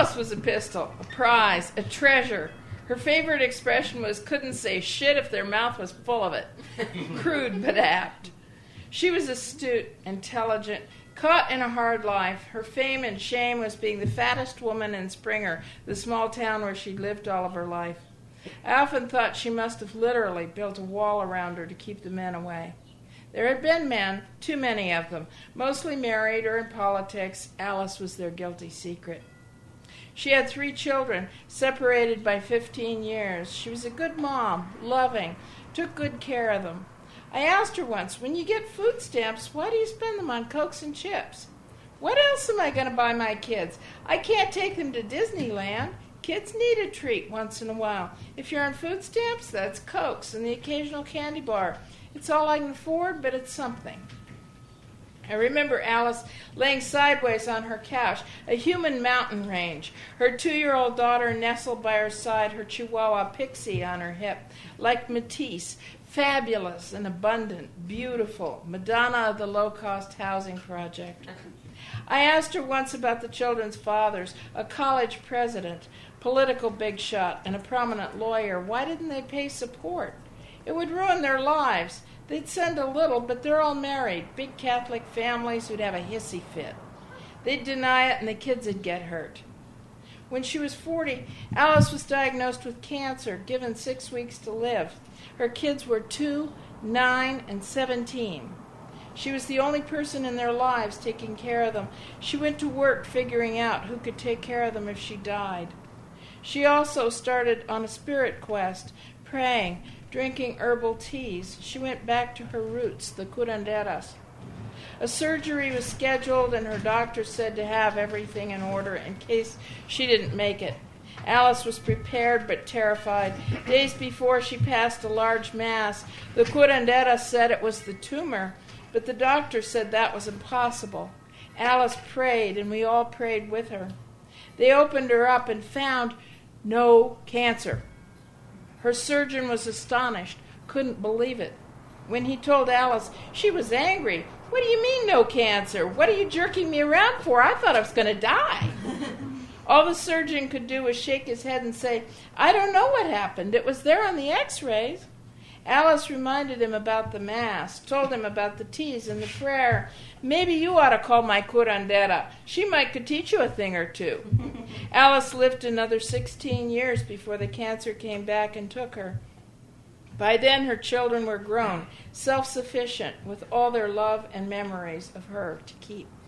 Alice was a pistol, a prize, a treasure. Her favorite expression was, couldn't say shit if their mouth was full of it. Crude but apt. She was astute, intelligent, caught in a hard life. Her fame and shame was being the fattest woman in Springer, the small town where she'd lived all of her life. I often thought she must have literally built a wall around her to keep the men away. There had been men, too many of them, mostly married or in politics. Alice was their guilty secret. She had 3 children, separated by 15 years. She was a good mom, loving, took good care of them. I asked her once, when you get food stamps, why do you spend them on Cokes and chips? What else am I going to buy my kids? I can't take them to Disneyland. Kids need a treat once in a while. If you're on food stamps, that's Cokes and the occasional candy bar. It's all I can afford, but it's something. I remember Alice laying sideways on her couch, a human mountain range, her 2-year-old daughter nestled by her side, her chihuahua Pixie on her hip, like Matisse, fabulous and abundant, beautiful, Madonna of the low-cost housing project. I asked her once about the children's fathers, a college president, political big shot, and a prominent lawyer. Why didn't they pay support? It would ruin their lives. They'd send a little, but they're all married, big Catholic families who'd have a hissy fit. They'd deny it, and the kids would get hurt. When she was 40, Alice was diagnosed with cancer, given 6 weeks to live. Her kids were 2, 9, and 17. She was the only person in their lives taking care of them. She went to work figuring out who could take care of them if she died. She also started on a spirit quest, praying, drinking herbal teas. She went back to her roots, the curanderas. A surgery was scheduled, and her doctor said to have everything in order in case she didn't make it. Alice was prepared but terrified. Days before she passed a large mass, the curandera said it was the tumor, but the doctor said that was impossible. Alice prayed, and we all prayed with her. They opened her up and found no cancer. Her surgeon was astonished, couldn't believe it. When he told Alice, she was angry. What do you mean no cancer? What are you jerking me around for? I thought I was going to die. All the surgeon could do was shake his head and say, I don't know what happened. It was there on the x-rays. Alice reminded him about the Mass, told him about the teas and the prayer. Maybe you ought to call my curandera. She could teach you a thing or two. Alice lived another 16 years before the cancer came back and took her. By then her children were grown, self-sufficient, with all their love and memories of her to keep.